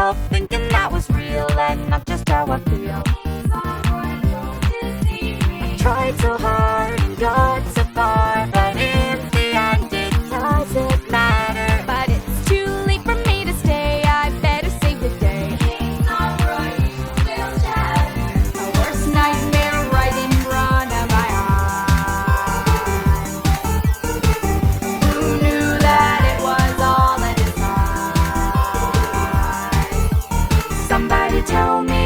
myself, thinking that was real and not just how I feel. I tried so hard and got so far, but in the end it doesn't matter. But it's too late for me to stay, I better save the day. It's alright, we'll shatter. My worst nightmare right in front of my eyes. Who knew that it was all in his eyes? Somebody tell me